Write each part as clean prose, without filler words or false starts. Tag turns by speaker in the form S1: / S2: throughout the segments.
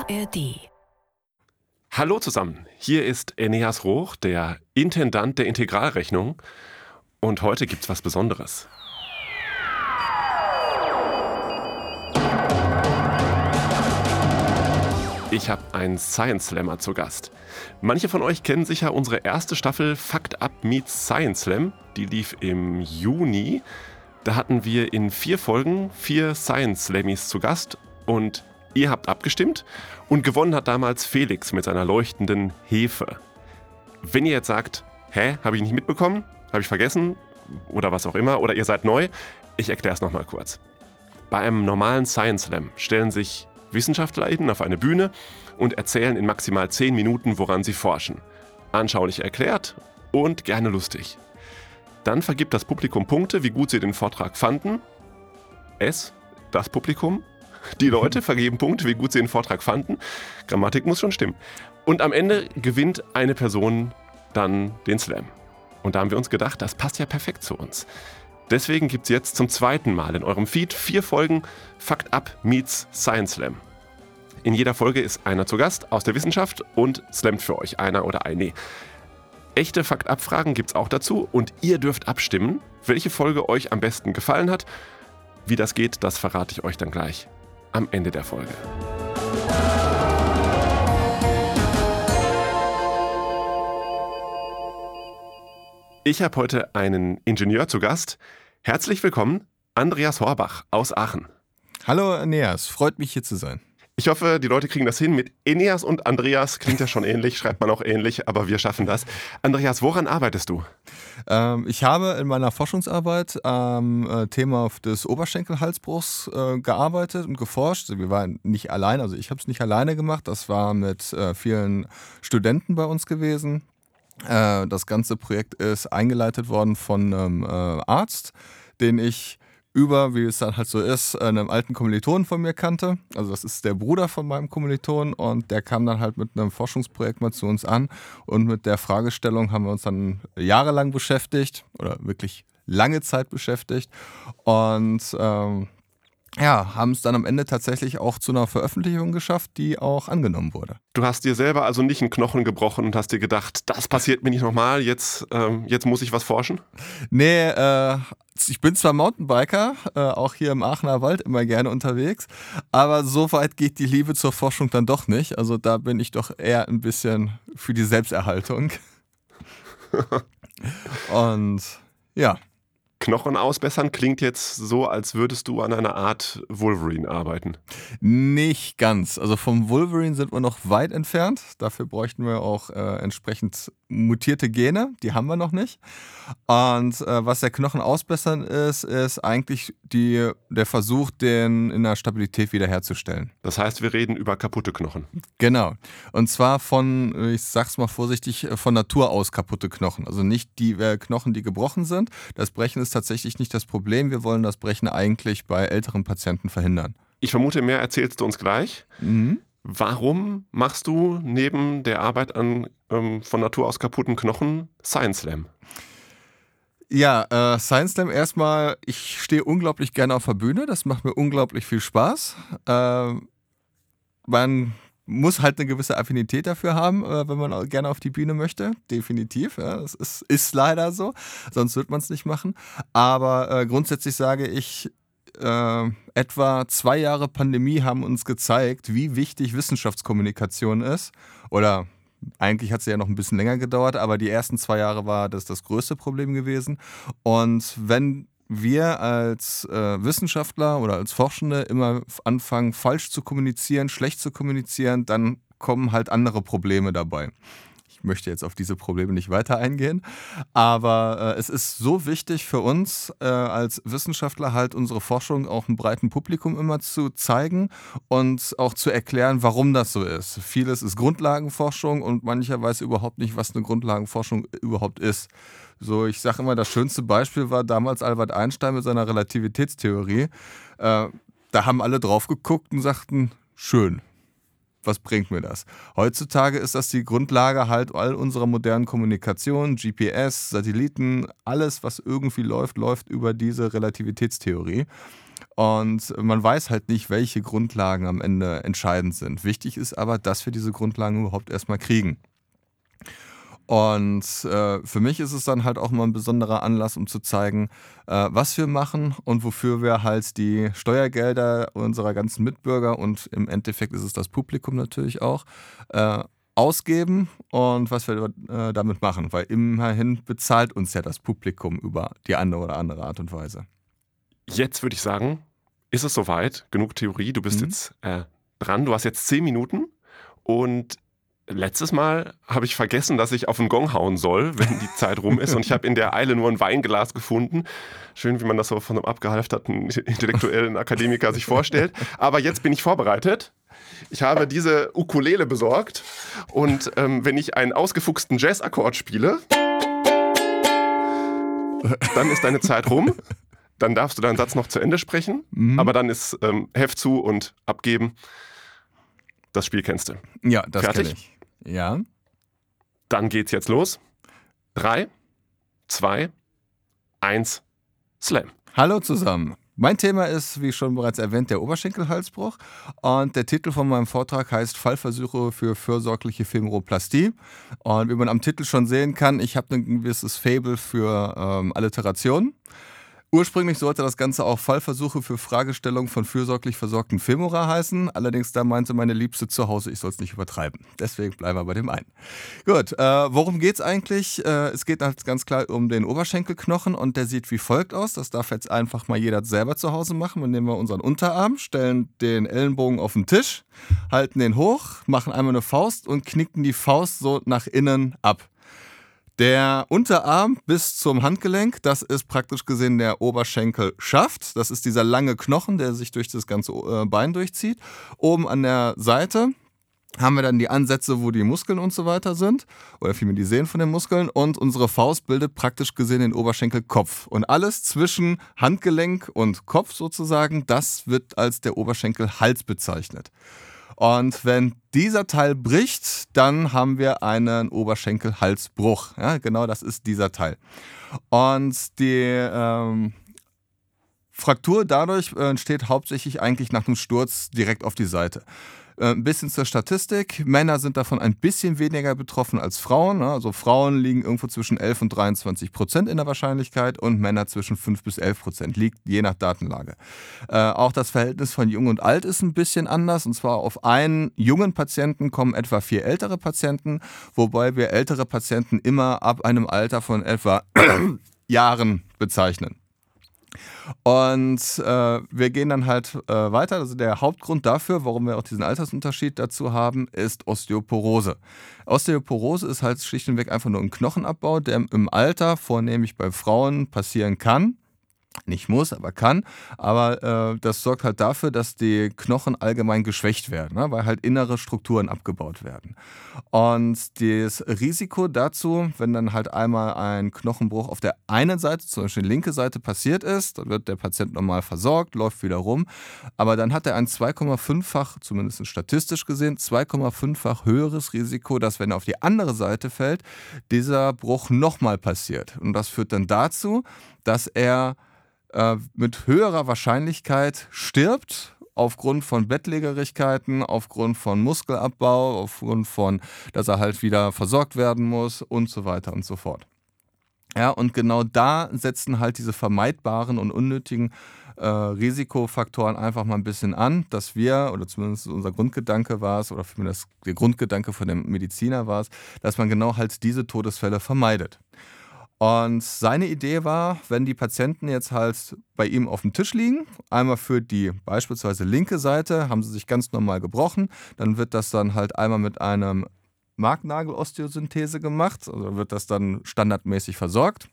S1: ARD.
S2: Hallo zusammen, hier ist Eneas Roch, der Intendant der Integralrechnung, und heute gibt's was Besonderes. Ich habe einen Science Slammer zu Gast. Manche von euch kennen sicher unsere erste Staffel Fakt Up meets Science Slam. Die lief im Juni. Da hatten wir in 4 Folgen 4 Science Slammies zu Gast und ihr habt abgestimmt und gewonnen hat damals Felix mit seiner leuchtenden Hefe. Wenn ihr jetzt sagt, habe ich nicht mitbekommen, habe ich vergessen oder was auch immer, oder ihr seid neu, ich erkläre es nochmal kurz. Bei einem normalen Science Slam stellen sich WissenschaftlerInnen auf eine Bühne und erzählen in maximal 10 Minuten, woran sie forschen. Anschaulich erklärt und gerne lustig. Dann vergibt das Publikum Punkte, wie gut sie den Vortrag fanden. Das Publikum. Die Leute vergeben Punkte, wie gut sie den Vortrag fanden. Grammatik muss schon stimmen. Und am Ende gewinnt eine Person dann den Slam. Und da haben wir uns gedacht, das passt ja perfekt zu uns. Deswegen gibt es jetzt zum 2. Mal in eurem Feed 4 Folgen Fakt Up meets Science Slam. In jeder Folge ist einer zu Gast aus der Wissenschaft und slammt für euch einer oder eine. Echte Fakt-Up-Fragen gibt es auch dazu und ihr dürft abstimmen, welche Folge euch am besten gefallen hat. Wie das geht, das verrate ich euch dann gleich am Ende der Folge. Ich habe heute einen Ingenieur zu Gast. Herzlich willkommen, Andreas Horbach aus Aachen.
S3: Hallo Eneas, freut mich hier zu sein.
S2: Ich hoffe, die Leute kriegen das hin. Mit Eneas und Andreas klingt ja schon ähnlich, schreibt man auch ähnlich, aber wir schaffen das. Andreas, woran arbeitest du?
S3: Ich habe in meiner Forschungsarbeit am Thema des Oberschenkelhalsbruchs gearbeitet und geforscht. Wir waren nicht allein, also ich habe es nicht alleine gemacht, das war mit vielen Studenten bei uns gewesen. Das ganze Projekt ist eingeleitet worden von einem Arzt, den ich wie es dann halt so ist, einem alten Kommilitonen von mir kannte. Also das ist der Bruder von meinem Kommilitonen und der kam dann halt mit einem Forschungsprojekt mal zu uns an und mit der Fragestellung haben wir uns dann jahrelang beschäftigt oder wirklich lange Zeit beschäftigt und haben es dann am Ende tatsächlich auch zu einer Veröffentlichung geschafft, die auch angenommen wurde.
S2: Du hast dir selber also nicht einen Knochen gebrochen und hast dir gedacht, das passiert mir nicht nochmal, jetzt muss ich was forschen?
S3: Nee, ich bin zwar Mountainbiker, auch hier im Aachener Wald immer gerne unterwegs, aber so weit geht die Liebe zur Forschung dann doch nicht. Also da bin ich doch eher ein bisschen für die Selbsterhaltung. Und ja.
S2: Knochen ausbessern klingt jetzt so, als würdest du an einer Art Wolverine arbeiten.
S3: Nicht ganz. Also vom Wolverine sind wir noch weit entfernt. Dafür bräuchten wir auch entsprechend mutierte Gene. Die haben wir noch nicht. Und was der Knochen ausbessern ist eigentlich der Versuch, den in der Stabilität wiederherzustellen.
S2: Das heißt, wir reden über kaputte Knochen.
S3: Genau. Und zwar ich sag's mal vorsichtig, von Natur aus kaputte Knochen. Also nicht die Knochen, die gebrochen sind. Das Brechen ist tatsächlich nicht das Problem. Wir wollen das Brechen eigentlich bei älteren Patienten verhindern.
S2: Ich vermute, mehr erzählst du uns gleich.
S3: Mhm.
S2: Warum machst du neben der Arbeit an von Natur aus kaputten Knochen Science Slam?
S3: Ja, Science Slam erstmal, ich stehe unglaublich gerne auf der Bühne. Das macht mir unglaublich viel Spaß. Man muss halt eine gewisse Affinität dafür haben, wenn man gerne auf die Bühne möchte. Definitiv, ja, das ist leider so, sonst wird man es nicht machen. Aber grundsätzlich sage ich, etwa 2 Jahre Pandemie haben uns gezeigt, wie wichtig Wissenschaftskommunikation ist. Oder eigentlich hat es ja noch ein bisschen länger gedauert, aber die ersten 2 Jahre war das größte Problem gewesen. Und wenn wir als Wissenschaftler oder als Forschende immer anfangen, falsch zu kommunizieren, schlecht zu kommunizieren, dann kommen halt andere Probleme dabei. Ich möchte jetzt auf diese Probleme nicht weiter eingehen, aber es ist so wichtig für uns als Wissenschaftler halt unsere Forschung auch einem breiten Publikum immer zu zeigen und auch zu erklären, warum das so ist. Vieles ist Grundlagenforschung und mancher weiß überhaupt nicht, was eine Grundlagenforschung überhaupt ist. So, ich sage immer, das schönste Beispiel war damals Albert Einstein mit seiner Relativitätstheorie. Da haben alle drauf geguckt und sagten, schön. Was bringt mir das? Heutzutage ist das die Grundlage halt all unserer modernen Kommunikation, GPS, Satelliten, alles, was irgendwie läuft über diese Relativitätstheorie. Und man weiß halt nicht, welche Grundlagen am Ende entscheidend sind. Wichtig ist aber, dass wir diese Grundlagen überhaupt erstmal kriegen. Und für mich ist es dann halt auch mal ein besonderer Anlass, um zu zeigen, was wir machen und wofür wir halt die Steuergelder unserer ganzen Mitbürger und im Endeffekt ist es das Publikum natürlich auch, ausgeben und was wir damit machen. Weil immerhin bezahlt uns ja das Publikum über die eine oder andere Art und Weise.
S2: Jetzt würde ich sagen, ist es soweit, genug Theorie, du bist jetzt dran, du hast jetzt 10 Minuten und letztes Mal habe ich vergessen, dass ich auf den Gong hauen soll, wenn die Zeit rum ist und ich habe in der Eile nur ein Weinglas gefunden. Schön, wie man das so von einem abgehalfterten intellektuellen Akademiker sich vorstellt. Aber jetzt bin ich vorbereitet. Ich habe diese Ukulele besorgt und wenn ich einen ausgefuchsten Jazzakkord spiele, dann ist deine Zeit rum. Dann darfst du deinen Satz noch zu Ende sprechen, aber dann ist Heft zu und abgeben. Das Spiel kennst du.
S3: Ja, das
S2: Fertig?
S3: kenn ich. Ja.
S2: Dann geht's jetzt los. 3, 2, 1, Slam.
S3: Hallo zusammen. Mein Thema ist, wie schon bereits erwähnt, der Oberschenkelhalsbruch. Und der Titel von meinem Vortrag heißt Fallversuche für fürsorgliche Femoroplastie. Und wie man am Titel schon sehen kann, ich habe ein gewisses Faible für Alliterationen. Ursprünglich sollte das Ganze auch Fallversuche für Fragestellungen von fürsorglich versorgten Femora heißen. Allerdings da meinte meine Liebste zu Hause, ich soll es nicht übertreiben. Deswegen bleiben wir bei dem einen. Gut, worum geht's eigentlich? Es geht halt ganz klar um den Oberschenkelknochen und der sieht wie folgt aus. Das darf jetzt einfach mal jeder selber zu Hause machen. Wir nehmen unseren Unterarm, stellen den Ellenbogen auf den Tisch, halten den hoch, machen einmal eine Faust und knicken die Faust so nach innen ab. Der Unterarm bis zum Handgelenk, das ist praktisch gesehen der Oberschenkelschaft. Das ist dieser lange Knochen, der sich durch das ganze Bein durchzieht. Oben an der Seite haben wir dann die Ansätze, wo die Muskeln und so weiter sind. Oder vielmehr die Sehnen von den Muskeln. Und unsere Faust bildet praktisch gesehen den Oberschenkelkopf. Und alles zwischen Handgelenk und Kopf sozusagen, das wird als der Oberschenkelhals bezeichnet. Und wenn dieser Teil bricht, dann haben wir einen Oberschenkelhalsbruch. Ja, genau das ist dieser Teil. Und die Fraktur dadurch entsteht hauptsächlich eigentlich nach dem Sturz direkt auf die Seite. Ein bisschen zur Statistik. Männer sind davon ein bisschen weniger betroffen als Frauen. Also Frauen liegen irgendwo zwischen 11 und 23% in der Wahrscheinlichkeit und Männer zwischen 5 bis 11%, liegt je nach Datenlage. Auch das Verhältnis von Jung und Alt ist ein bisschen anders. Und zwar auf einen jungen Patienten kommen etwa 4 ältere Patienten, wobei wir ältere Patienten immer ab einem Alter von etwa Jahren bezeichnen. Und wir gehen dann halt weiter. Also der Hauptgrund dafür, warum wir auch diesen Altersunterschied dazu haben, ist Osteoporose. Osteoporose ist halt schlicht und weg einfach nur ein Knochenabbau, der im Alter, vornehmlich bei Frauen, passieren kann. Nicht muss, aber kann. Aber das sorgt halt dafür, dass die Knochen allgemein geschwächt werden, ne? Weil halt innere Strukturen abgebaut werden. Und das Risiko dazu, wenn dann halt einmal ein Knochenbruch auf der einen Seite, zum Beispiel die linke Seite, passiert ist, dann wird der Patient normal versorgt, läuft wieder rum. Aber dann hat er ein 2,5-fach, zumindest statistisch gesehen, 2,5-fach höheres Risiko, dass, wenn er auf die andere Seite fällt, dieser Bruch nochmal passiert. Und das führt dann dazu, dass er mit höherer Wahrscheinlichkeit stirbt, aufgrund von Bettlägerigkeiten, aufgrund von Muskelabbau, aufgrund von, dass er halt wieder versorgt werden muss und so weiter und so fort. Ja, und genau da setzen halt diese vermeidbaren und unnötigen Risikofaktoren einfach mal ein bisschen an, dass wir, oder zumindest unser Grundgedanke war es, oder vielmehr der Grundgedanke von dem Mediziner war es, dass man genau halt diese Todesfälle vermeidet. Und seine Idee war, wenn die Patienten jetzt halt bei ihm auf dem Tisch liegen, einmal für die beispielsweise linke Seite, haben sie sich ganz normal gebrochen, dann wird das dann halt einmal mit einem Marknagel-Osteosynthese gemacht, also wird das dann standardmäßig versorgt.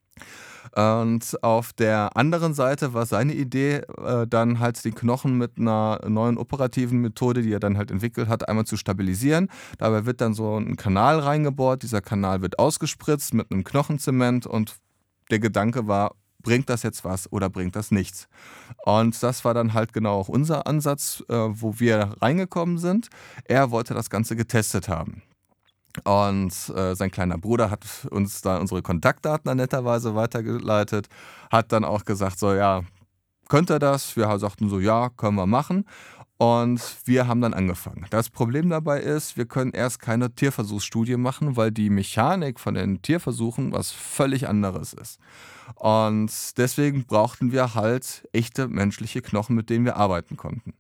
S3: Und auf der anderen Seite war seine Idee, dann halt den Knochen mit einer neuen operativen Methode, die er dann halt entwickelt hat, einmal zu stabilisieren. Dabei wird dann so ein Kanal reingebohrt, dieser Kanal wird ausgespritzt mit einem Knochenzement und der Gedanke war, bringt das jetzt was oder bringt das nichts? Und das war dann halt genau auch unser Ansatz, wo wir reingekommen sind. Er wollte das Ganze getestet haben. Und sein kleiner Bruder hat uns da unsere Kontaktdaten dann netterweise weitergeleitet, hat dann auch gesagt, so ja, könnt ihr das? Wir sagten so, ja, können wir machen. Und wir haben dann angefangen. Das Problem dabei ist, wir können erst keine Tierversuchsstudie machen, weil die Mechanik von den Tierversuchen was völlig anderes ist. Und deswegen brauchten wir halt echte menschliche Knochen, mit denen wir arbeiten konnten.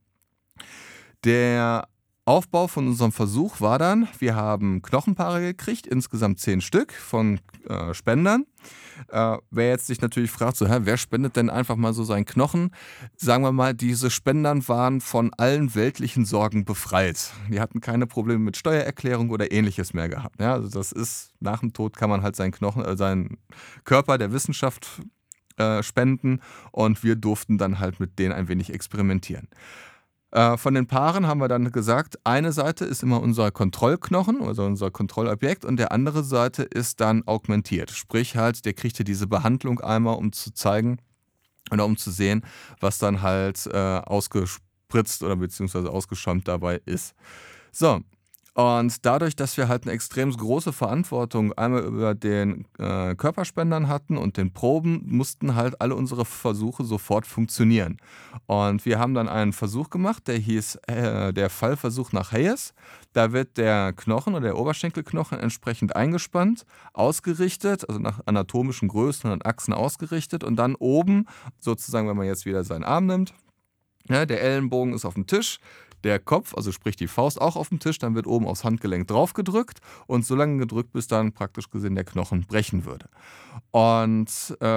S3: Der Aufbau von unserem Versuch war dann, wir haben Knochenpaare gekriegt, insgesamt 10 Stück von Spendern. Wer jetzt sich natürlich fragt, so, wer spendet denn einfach mal so seinen Knochen? Sagen wir mal, diese Spendern waren von allen weltlichen Sorgen befreit. Die hatten keine Probleme mit Steuererklärung oder ähnliches mehr gehabt. Ja, also das ist, nach dem Tod kann man halt seinen seinen Körper der Wissenschaft spenden und wir durften dann halt mit denen ein wenig experimentieren. Von den Paaren haben wir dann gesagt, eine Seite ist immer unser Kontrollknochen, also unser Kontrollobjekt, und der andere Seite ist dann augmentiert. Sprich halt, der kriegt ja diese Behandlung einmal, um zu zeigen oder um zu sehen, was dann halt ausgespritzt oder beziehungsweise ausgeschäumt dabei ist. So. Und dadurch, dass wir halt eine extrem große Verantwortung einmal über den Körperspendern hatten und den Proben, mussten halt alle unsere Versuche sofort funktionieren. Und wir haben dann einen Versuch gemacht, der hieß der Fallversuch nach Hayes. Da wird der Knochen oder der Oberschenkelknochen entsprechend eingespannt, ausgerichtet, also nach anatomischen Größen und Achsen ausgerichtet und dann oben, sozusagen, wenn man jetzt wieder seinen Arm nimmt, ja, der Ellenbogen ist auf dem Tisch, der Kopf, also sprich die Faust, auch auf dem Tisch, dann wird oben aufs Handgelenk drauf gedrückt und so lange gedrückt, bis dann praktisch gesehen der Knochen brechen würde. Und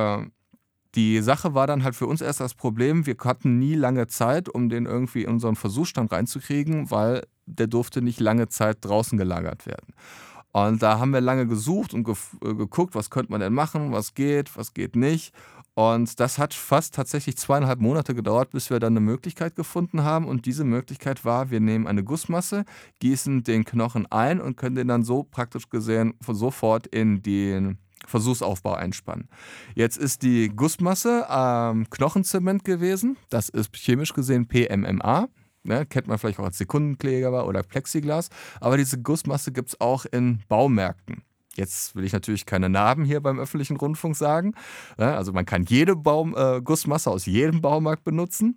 S3: die Sache war dann halt für uns erst das Problem, wir hatten nie lange Zeit, um den irgendwie in unseren Versuchsstand reinzukriegen, weil der durfte nicht lange Zeit draußen gelagert werden. Und da haben wir lange gesucht und geguckt, was könnte man denn machen, was geht nicht. Und das hat fast tatsächlich 2,5 Monate gedauert, bis wir dann eine Möglichkeit gefunden haben. Und diese Möglichkeit war, wir nehmen eine Gussmasse, gießen den Knochen ein und können den dann so praktisch gesehen sofort in den Versuchsaufbau einspannen. Jetzt ist die Gussmasse Knochenzement gewesen. Das ist chemisch gesehen PMMA. Ne, kennt man vielleicht auch als Sekundenkleber oder Plexiglas. Aber diese Gussmasse gibt es auch in Baumärkten. Jetzt will ich natürlich keine Namen hier beim öffentlichen Rundfunk sagen. Also man kann jede Gussmasse aus jedem Baumarkt benutzen.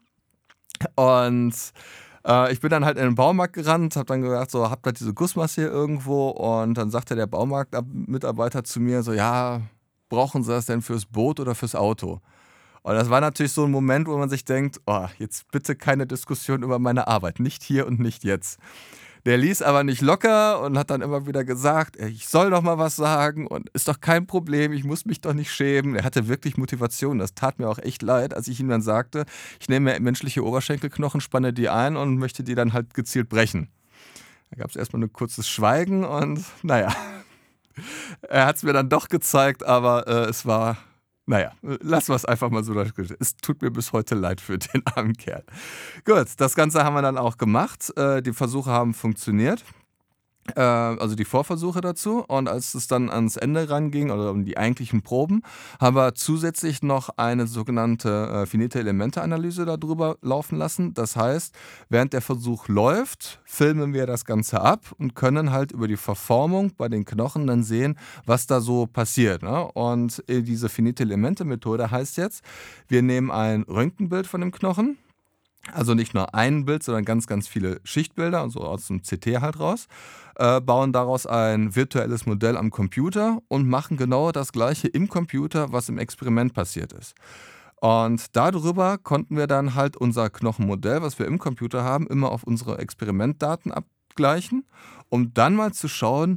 S3: Und ich bin dann halt in den Baumarkt gerannt, habe dann gesagt, so, habt ihr diese Gussmasse hier irgendwo? Und dann sagte der Baumarktmitarbeiter zu mir so, ja, brauchen Sie das denn fürs Boot oder fürs Auto? Und das war natürlich so ein Moment, wo man sich denkt, oh, jetzt bitte keine Diskussion über meine Arbeit, nicht hier und nicht jetzt. Der ließ aber nicht locker und hat dann immer wieder gesagt, ich soll doch mal was sagen und ist doch kein Problem, ich muss mich doch nicht schämen. Er hatte wirklich Motivation, das tat mir auch echt leid, als ich ihm dann sagte, ich nehme menschliche Oberschenkelknochen, spanne die ein und möchte die dann halt gezielt brechen. Da gab es erstmal ein kurzes Schweigen und naja, er hat es mir dann doch gezeigt, aber es war... Naja, lassen wir es einfach mal so. Es tut mir bis heute leid für den armen Kerl. Gut, das Ganze haben wir dann auch gemacht. Die Versuche haben funktioniert. Also die Vorversuche dazu. Und als es dann ans Ende ranging, oder um die eigentlichen Proben, haben wir zusätzlich noch eine sogenannte Finite-Elemente-Analyse darüber laufen lassen. Das heißt, während der Versuch läuft, filmen wir das Ganze ab und können halt über die Verformung bei den Knochen dann sehen, was da so passiert. Ne? Und diese Finite-Elemente-Methode heißt jetzt, wir nehmen ein Röntgenbild von dem Knochen, also nicht nur ein Bild, sondern ganz, ganz viele Schichtbilder, also aus dem CT halt raus, bauen daraus ein virtuelles Modell am Computer und machen genau das Gleiche im Computer, was im Experiment passiert ist. Und darüber konnten wir dann halt unser Knochenmodell, was wir im Computer haben, immer auf unsere Experimentdaten abgleichen, um dann mal zu schauen,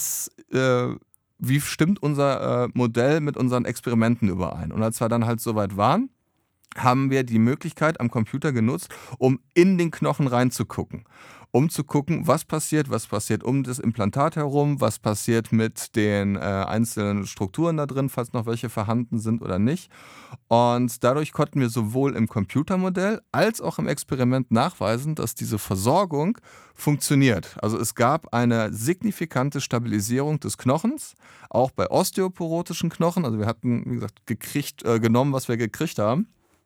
S3: wie stimmt unser Modell mit unseren Experimenten überein. Und als wir dann halt soweit waren, haben wir die Möglichkeit am Computer genutzt, um in den Knochen reinzugucken. Um zu gucken, was passiert um das Implantat herum, was passiert mit den einzelnen Strukturen da drin, falls noch welche vorhanden sind oder nicht. Und dadurch konnten wir sowohl im Computermodell als auch im Experiment nachweisen, dass diese Versorgung funktioniert. Also es gab eine signifikante Stabilisierung des Knochens, auch bei osteoporotischen Knochen. Also wir hatten, wie gesagt, genommen, was wir gekriegt haben.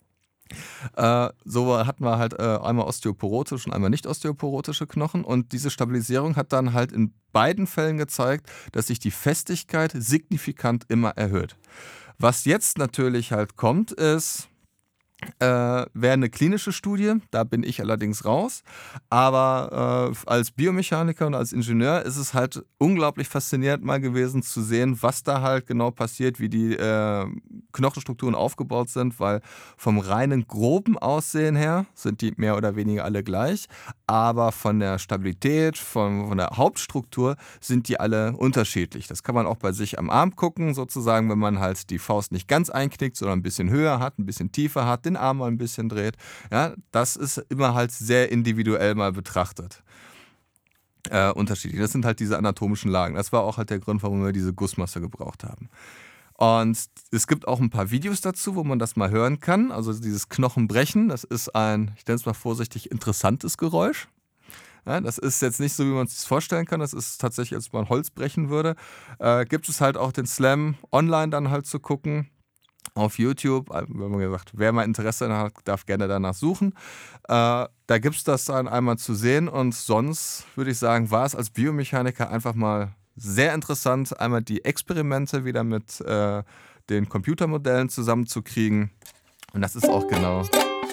S3: So hatten wir halt einmal osteoporotische und einmal nicht osteoporotische Knochen und diese Stabilisierung hat dann halt in beiden Fällen gezeigt, dass sich die Festigkeit signifikant immer erhöht. Was jetzt natürlich halt kommt ist, wäre eine klinische Studie, da bin ich allerdings raus. Aber als Biomechaniker und als Ingenieur ist es halt unglaublich faszinierend mal gewesen zu sehen, was da halt genau passiert, wie die Knochenstrukturen aufgebaut sind, weil vom reinen groben Aussehen her sind die mehr oder weniger alle gleich, aber von der Stabilität, von der Hauptstruktur sind die alle unterschiedlich. Das kann man auch bei sich am Arm gucken, sozusagen, wenn man halt die Faust nicht ganz einknickt, sondern ein bisschen höher hat, ein bisschen tiefer hat, den Arm mal ein bisschen dreht. Ja, das ist immer halt sehr individuell mal betrachtet. Unterschiedlich. Das sind halt diese anatomischen Lagen. Das war auch halt der Grund, warum wir diese Gussmasse gebraucht haben. Und es gibt auch ein paar Videos dazu, wo man das mal hören kann. Also dieses Knochenbrechen, das ist ein, ich nenne es mal vorsichtig, interessantes Geräusch. Ja, das ist jetzt nicht so, wie man es sich vorstellen kann. Das ist tatsächlich, als man Holz brechen würde. Gibt es halt auch den Slam online dann halt zu gucken. Auf YouTube, wenn man gesagt, wer mal Interesse hat, darf gerne danach suchen. Da gibt es das dann einmal zu sehen und sonst würde ich sagen, war es als Biomechaniker einfach mal sehr interessant, einmal die Experimente wieder mit den Computermodellen zusammenzukriegen. Und das ist auch genau.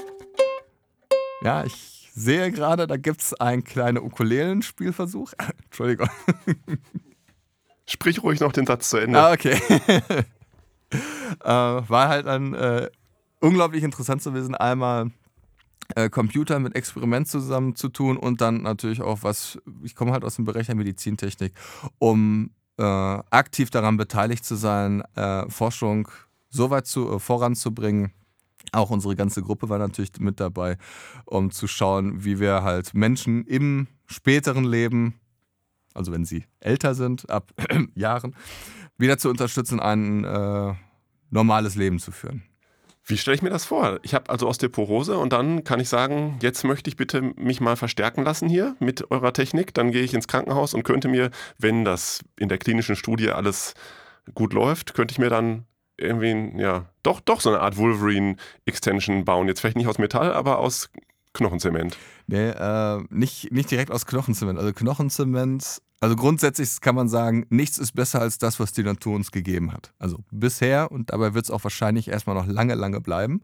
S3: Ja, ich sehe gerade, da gibt es einen kleinen Ukulelen-Spielversuch. Entschuldigung.
S2: Sprich ruhig noch den Satz zu Ende.
S3: Okay. War halt dann unglaublich interessant zu wissen, einmal Computer mit Experiment zusammen zu tun und dann natürlich auch ich komme halt aus dem Bereich der Medizintechnik, um aktiv daran beteiligt zu sein, Forschung so weit voranzubringen. Auch unsere ganze Gruppe war natürlich mit dabei, um zu schauen, wie wir halt Menschen im späteren Leben, also wenn sie älter sind, ab Jahren, wieder zu unterstützen, ein normales Leben zu führen.
S2: Wie stelle ich mir das vor? Ich habe also Osteoporose und dann kann ich sagen, jetzt möchte ich bitte mich mal verstärken lassen hier mit eurer Technik. Dann gehe ich ins Krankenhaus und könnte mir, wenn das in der klinischen Studie alles gut läuft, könnte ich mir dann irgendwie, doch so eine Art Wolverine-Extension bauen. Jetzt vielleicht nicht aus Metall, aber aus Knochenzement.
S3: Nee, nicht direkt aus Knochenzement. Also Knochenzement, also grundsätzlich kann man sagen, nichts ist besser als das, was die Natur uns gegeben hat. Also bisher, und dabei wird es auch wahrscheinlich erstmal noch lange, lange bleiben.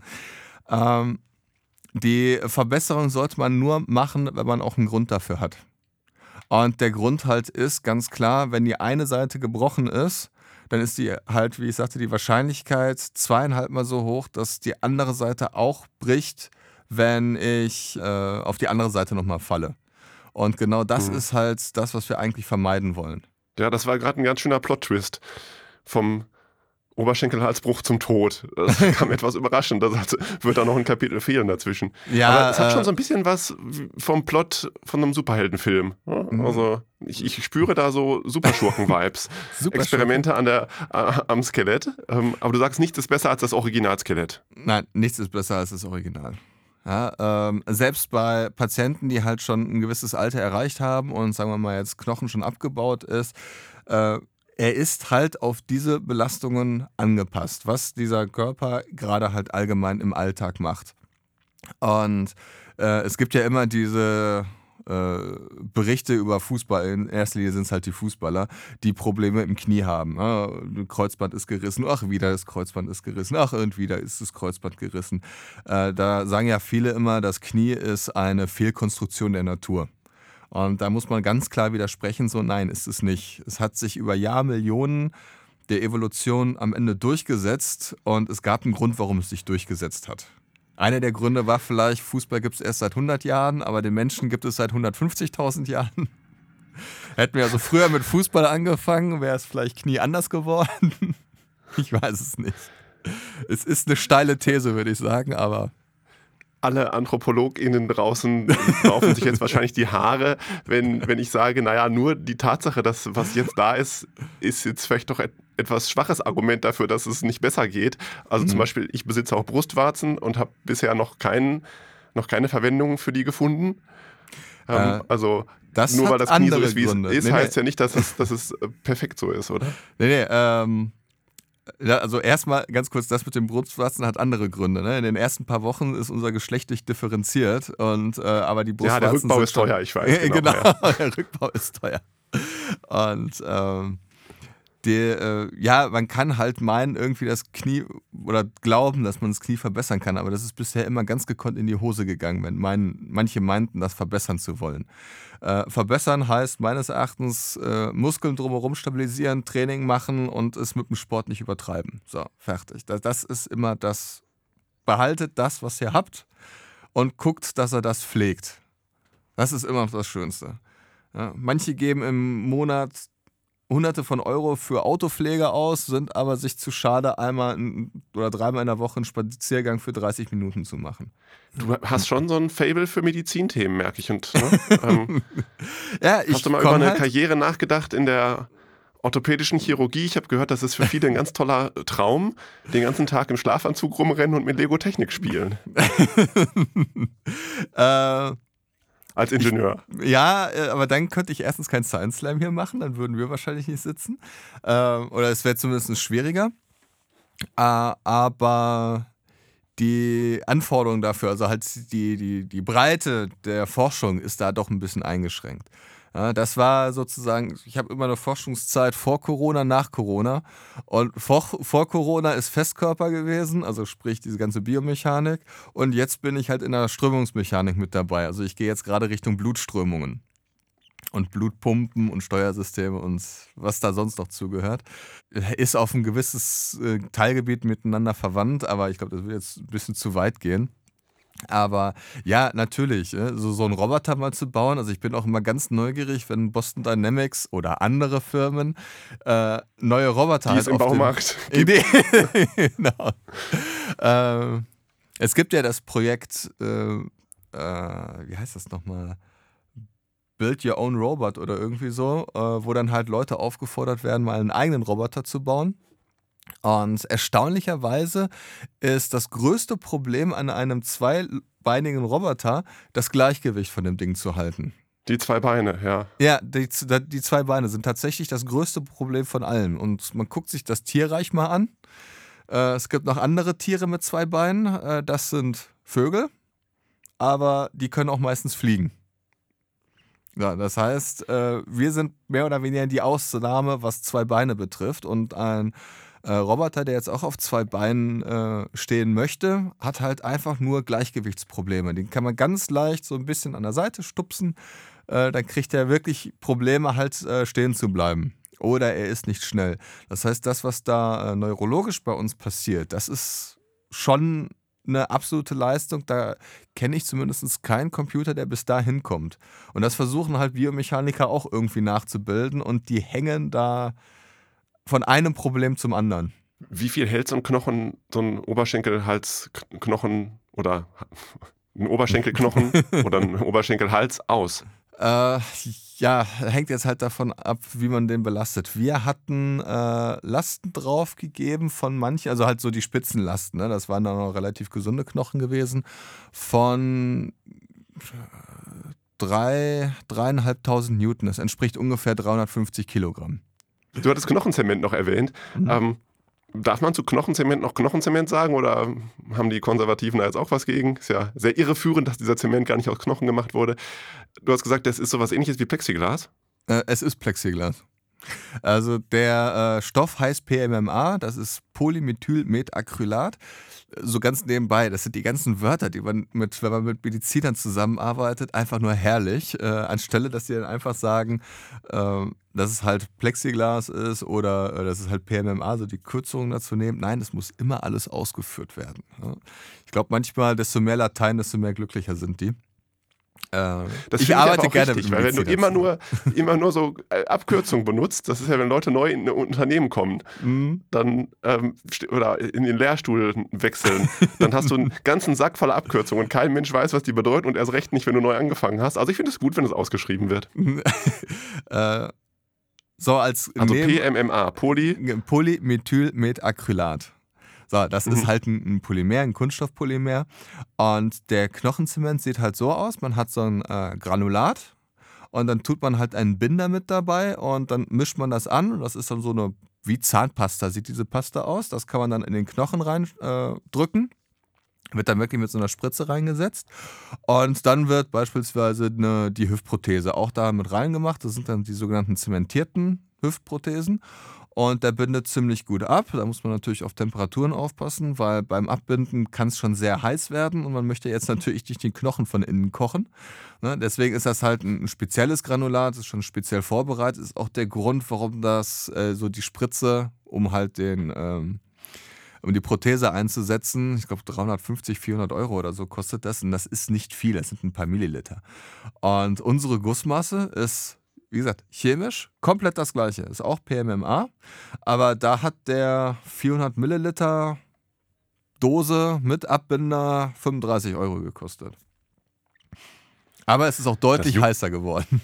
S3: Die Verbesserung sollte man nur machen, wenn man auch einen Grund dafür hat. Und der Grund halt ist ganz klar, wenn die eine Seite gebrochen ist, dann ist die halt, wie ich sagte, die Wahrscheinlichkeit 2,5 Mal so hoch, dass die andere Seite auch bricht, wenn ich auf die andere Seite nochmal falle. Und genau das ist halt das, was wir eigentlich vermeiden wollen.
S2: Ja, das war gerade ein ganz schöner Plot-Twist. Vom Oberschenkelhalsbruch zum Tod. Das kam etwas überraschend. Da wird da noch ein Kapitel fehlen dazwischen.
S3: Ja,
S2: aber es hat schon so ein bisschen was vom Plot von einem Superheldenfilm. Also ich spüre da so Superschurken-Vibes. Experimente am Skelett. Aber du sagst, nichts ist besser als das Originalskelett.
S3: Nein, nichts ist besser als das Original. Ja, selbst bei Patienten, die halt schon ein gewisses Alter erreicht haben und sagen wir mal jetzt Knochen schon abgebaut ist, er ist halt auf diese Belastungen angepasst, was dieser Körper gerade halt allgemein im Alltag macht. Und es gibt ja immer diese Berichte über Fußball, in erster Linie sind es halt die Fußballer, die Probleme im Knie haben. Kreuzband ist gerissen, ach, wieder das Kreuzband ist gerissen, ach, und wieder ist das Kreuzband gerissen. Da sagen ja viele immer, das Knie ist eine Fehlkonstruktion der Natur. Und da muss man ganz klar widersprechen, so nein, ist es nicht. Es hat sich über Jahrmillionen der Evolution am Ende durchgesetzt und es gab einen Grund, warum es sich durchgesetzt hat. Einer der Gründe war vielleicht, Fußball gibt es erst seit 100 Jahren, aber den Menschen gibt es seit 150.000 Jahren. Hätten wir also früher mit Fußball angefangen, wäre es vielleicht Knie anders geworden. Ich weiß es nicht. Es ist eine steile These, würde ich sagen, aber...
S2: Alle AnthropologInnen draußen laufen sich jetzt wahrscheinlich die Haare, wenn ich sage, naja, nur die Tatsache, dass was jetzt da ist jetzt vielleicht doch etwas schwaches Argument dafür, dass es nicht besser geht. Also zum Beispiel, ich besitze auch Brustwarzen und habe bisher noch keine Verwendung für die gefunden. Also nur weil das Knie so ist, wie es ist, heißt ja nicht, dass es perfekt so ist, oder?
S3: Ja, also erstmal ganz kurz, das mit dem Brustwarzen hat andere Gründe. Ne? In den ersten paar Wochen ist unser geschlechtlich differenziert, aber die Brustwarzen
S2: der Rückbau ist teuer, ich weiß.
S3: Genau, der Rückbau ist teuer. Und Man kann halt meinen, irgendwie das Knie oder glauben, dass man das Knie verbessern kann, aber das ist bisher immer ganz gekonnt in die Hose gegangen, wenn manche meinten, das verbessern zu wollen. Verbessern heißt meines Erachtens Muskeln drumherum stabilisieren, Training machen und es mit dem Sport nicht übertreiben. So, fertig. Das ist immer das. Behaltet das, was ihr habt und guckt, dass er das pflegt. Das ist immer das Schönste. Ja, manche geben im Monat Hunderte von Euro für Autopflege aus, sind aber sich zu schade, einmal oder dreimal in der Woche einen Spaziergang für 30 Minuten zu machen.
S2: Du hast schon so ein Faible für Medizinthemen, merke ich. Und, hast du mal über eine Karriere nachgedacht in der orthopädischen Chirurgie? Ich habe gehört, das ist für viele ein ganz toller Traum, den ganzen Tag im Schlafanzug rumrennen und mit Lego-Technik spielen. Als Ingenieur.
S3: Aber dann könnte ich erstens keinen Science Slam hier machen, dann würden wir wahrscheinlich nicht sitzen. Oder es wäre zumindest schwieriger. Aber die Anforderung dafür, also halt die Breite der Forschung ist da doch ein bisschen eingeschränkt. Ja, das war sozusagen, ich habe immer eine Forschungszeit vor Corona, nach Corona. Und vor Corona ist Festkörper gewesen, also sprich diese ganze Biomechanik. Und jetzt bin ich halt in der Strömungsmechanik mit dabei. Also ich gehe jetzt gerade Richtung Blutströmungen und Blutpumpen und Steuersysteme und was da sonst noch zugehört. Ist auf ein gewisses Teilgebiet miteinander verwandt, aber ich glaube, das wird jetzt ein bisschen zu weit gehen. Aber ja, natürlich, so einen Roboter mal zu bauen. Also ich bin auch immer ganz neugierig, wenn Boston Dynamics oder andere Firmen neue Roboter
S2: die es im Baumarkt
S3: gibt. Genau. Es gibt ja das Projekt, wie heißt das nochmal? Build Your Own Robot oder irgendwie so, wo dann halt Leute aufgefordert werden, mal einen eigenen Roboter zu bauen. Und erstaunlicherweise ist das größte Problem an einem zweibeinigen Roboter, das Gleichgewicht von dem Ding zu halten.
S2: Die zwei Beine, ja.
S3: Ja, die zwei Beine sind tatsächlich das größte Problem von allen. Und man guckt sich das Tierreich mal an. Es gibt noch andere Tiere mit zwei Beinen. Das sind Vögel, aber die können auch meistens fliegen. Ja, das heißt, wir sind mehr oder weniger die Ausnahme, was zwei Beine betrifft. Und ein Roboter, der jetzt auch auf zwei Beinen stehen möchte, hat halt einfach nur Gleichgewichtsprobleme. Den kann man ganz leicht so ein bisschen an der Seite stupsen. Dann kriegt er wirklich Probleme, halt stehen zu bleiben. Oder er ist nicht schnell. Das heißt, das, was da neurologisch bei uns passiert, das ist schon eine absolute Leistung. Da kenne ich zumindest keinen Computer, der bis dahin kommt. Und das versuchen halt Biomechaniker auch irgendwie nachzubilden. Und die hängen da von einem Problem zum anderen.
S2: Wie viel hält so ein Knochen, so ein Oberschenkelhalsknochen oder ein Oberschenkelknochen oder ein Oberschenkelhals aus?
S3: Hängt jetzt halt davon ab, wie man den belastet. Wir hatten Lasten draufgegeben von manchen, also halt so die Spitzenlasten, ne? Das waren dann noch relativ gesunde Knochen gewesen, von 3.500 Newton. Das entspricht ungefähr 350 Kilogramm.
S2: Du hattest Knochenzement noch erwähnt. Darf man zu Knochenzement noch Knochenzement sagen oder haben die Konservativen da jetzt auch was gegen? Ist ja sehr irreführend, dass dieser Zement gar nicht aus Knochen gemacht wurde. Du hast gesagt, das ist sowas Ähnliches wie Plexiglas?
S3: Es ist Plexiglas. Also der Stoff heißt PMMA, das ist Polymethylmetacrylat. So ganz nebenbei, das sind die ganzen Wörter, die man wenn man mit Medizinern zusammenarbeitet, einfach nur herrlich. Anstelle, dass sie dann einfach sagen, dass es halt Plexiglas ist oder dass es halt PMMA, so die Kürzungen dazu nehmen. Nein, das muss immer alles ausgeführt werden. Ich glaube manchmal, desto mehr Latein, desto mehr glücklicher sind die.
S2: Ich arbeite gerne richtig, weil wenn du immer nur so Abkürzungen benutzt, das ist ja, wenn Leute neu in ein Unternehmen kommen, dann oder in den Lehrstuhl wechseln, dann hast du einen ganzen Sack voller Abkürzungen und kein Mensch weiß, was die bedeuten und erst recht nicht, wenn du neu angefangen hast. Also ich finde es gut, wenn es ausgeschrieben wird. Also PMMA,
S3: Polymethylmetacrylat. So, das ist halt ein Polymer, ein Kunststoffpolymer. Und der Knochenzement sieht halt so aus, man hat so ein Granulat und dann tut man halt einen Binder mit dabei und dann mischt man das an und das ist dann so eine, wie Zahnpasta sieht diese Pasta aus. Das kann man dann in den Knochen rein drücken. Wird dann wirklich mit so einer Spritze reingesetzt und dann wird beispielsweise die Hüftprothese auch da mit reingemacht. Das sind dann die sogenannten zementierten Hüftprothesen und der bindet ziemlich gut ab. Da muss man natürlich auf Temperaturen aufpassen, weil beim Abbinden kann es schon sehr heiß werden und man möchte jetzt natürlich nicht den Knochen von innen kochen. Ne? Deswegen ist das halt ein spezielles Granulat, ist schon speziell vorbereitet. Ist auch der Grund, warum das so die Spritze, um halt um die Prothese einzusetzen, ich glaube 350, 400 Euro oder so kostet das. Und das ist nicht viel, das sind ein paar Milliliter. Und unsere Gussmasse ist, wie gesagt, chemisch komplett das gleiche. Ist auch PMMA, aber da hat der 400 Milliliter Dose mit Abbinder 35 Euro gekostet. Aber es ist auch deutlich heißer geworden.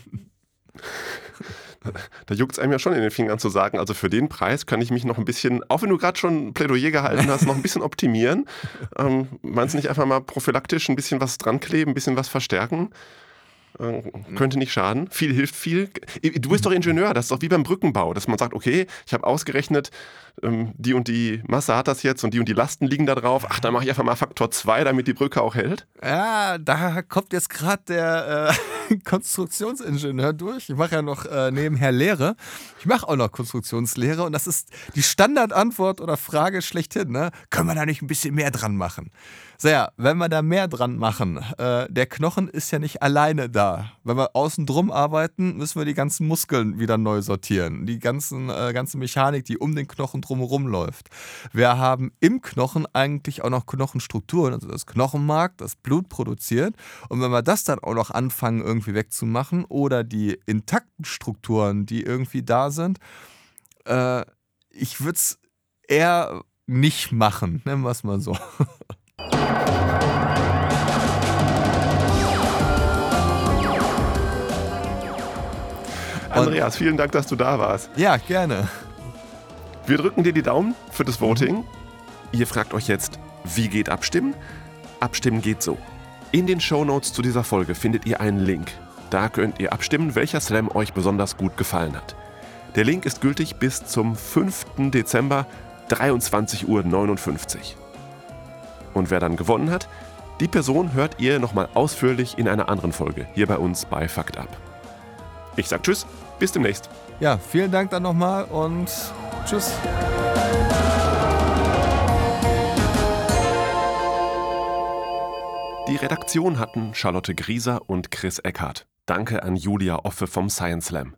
S2: Da juckt es einem ja schon in den Fingern zu sagen, also für den Preis kann ich mich noch ein bisschen, auch wenn du gerade schon ein Plädoyer gehalten hast, noch ein bisschen optimieren. Meinst du nicht einfach mal prophylaktisch ein bisschen was dran kleben, ein bisschen was verstärken? Könnte nicht schaden. Viel hilft viel. Du bist doch Ingenieur, das ist doch wie beim Brückenbau, dass man sagt, okay, ich habe ausgerechnet, die und die Masse hat das jetzt und die Lasten liegen da drauf. Ach, dann mache ich einfach mal Faktor 2, damit die Brücke auch hält.
S3: Ja, da kommt jetzt gerade der Konstruktionsingenieur durch. Ich mache ja noch nebenher Lehre. Ich mache auch noch Konstruktionslehre und das ist die Standardantwort oder Frage schlechthin. Ne? Können wir da nicht ein bisschen mehr dran machen? So ja, wenn wir da mehr dran machen, der Knochen ist ja nicht alleine da. Wenn wir außen drum arbeiten, müssen wir die ganzen Muskeln wieder neu sortieren. Die ganze Mechanik, die um den Knochen drumherum läuft. Wir haben im Knochen eigentlich auch noch Knochenstrukturen, also das Knochenmark, das Blut produziert. Und wenn wir das dann auch noch anfangen, irgendwie wegzumachen oder die intakten Strukturen, die irgendwie da sind, ich würde es eher nicht machen, nennen wir es mal so.
S2: Andreas, vielen Dank, dass du da warst.
S3: Ja, gerne.
S2: Wir drücken dir die Daumen für das Voting. Ihr fragt euch jetzt, wie geht Abstimmen? Abstimmen geht so. In den Shownotes zu dieser Folge findet ihr einen Link. Da könnt ihr abstimmen, welcher Slam euch besonders gut gefallen hat. Der Link ist gültig bis zum 5. Dezember, 23:59 Uhr. Und wer dann gewonnen hat, die Person hört ihr nochmal ausführlich in einer anderen Folge, hier bei uns bei Fakt Up. Ich sag Tschüss, bis demnächst.
S3: Ja, vielen Dank dann nochmal und Tschüss.
S2: Die Redaktion hatten Charlotte Grieser und Chris Eckhardt. Danke an Julia Offe vom Science Slam.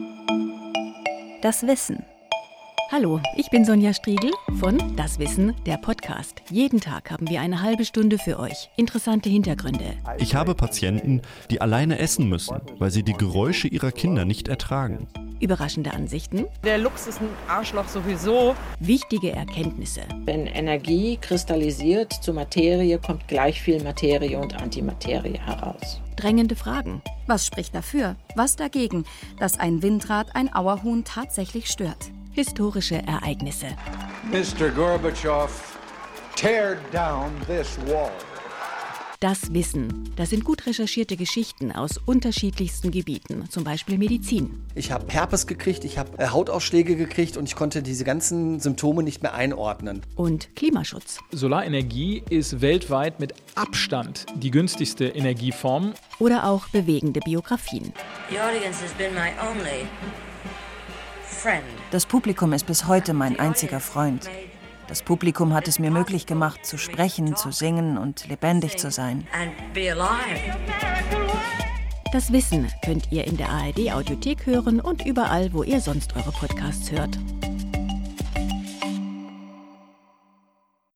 S1: Das Wissen. Hallo, ich bin Sonja Striegel von Das Wissen, der Podcast. Jeden Tag haben wir eine halbe Stunde für euch. Interessante Hintergründe.
S4: Ich habe Patienten, die alleine essen müssen, weil sie die Geräusche ihrer Kinder nicht ertragen.
S1: Überraschende Ansichten.
S5: Der Luchs ist ein Arschloch sowieso.
S1: Wichtige Erkenntnisse.
S6: Wenn Energie kristallisiert zu Materie, kommt gleich viel Materie und Antimaterie heraus.
S1: Drängende Fragen.
S7: Was spricht dafür? Was dagegen, dass ein Windrad ein Auerhuhn tatsächlich stört?
S1: Historische Ereignisse.
S8: Mr. Gorbatschow, tear down this wall.
S1: Das Wissen. Das sind gut recherchierte Geschichten aus unterschiedlichsten Gebieten, zum Beispiel Medizin.
S9: Ich habe Herpes gekriegt, ich habe Hautausschläge gekriegt und ich konnte diese ganzen Symptome nicht mehr einordnen.
S1: Und Klimaschutz.
S10: Solarenergie ist weltweit mit Abstand die günstigste Energieform.
S1: Oder auch bewegende Biografien.
S11: Das Publikum ist bis heute mein einziger Freund. Das Publikum hat es mir möglich gemacht, zu sprechen, zu singen und lebendig zu sein.
S1: Das Wissen könnt ihr in der ARD-Audiothek hören und überall, wo ihr sonst eure Podcasts hört.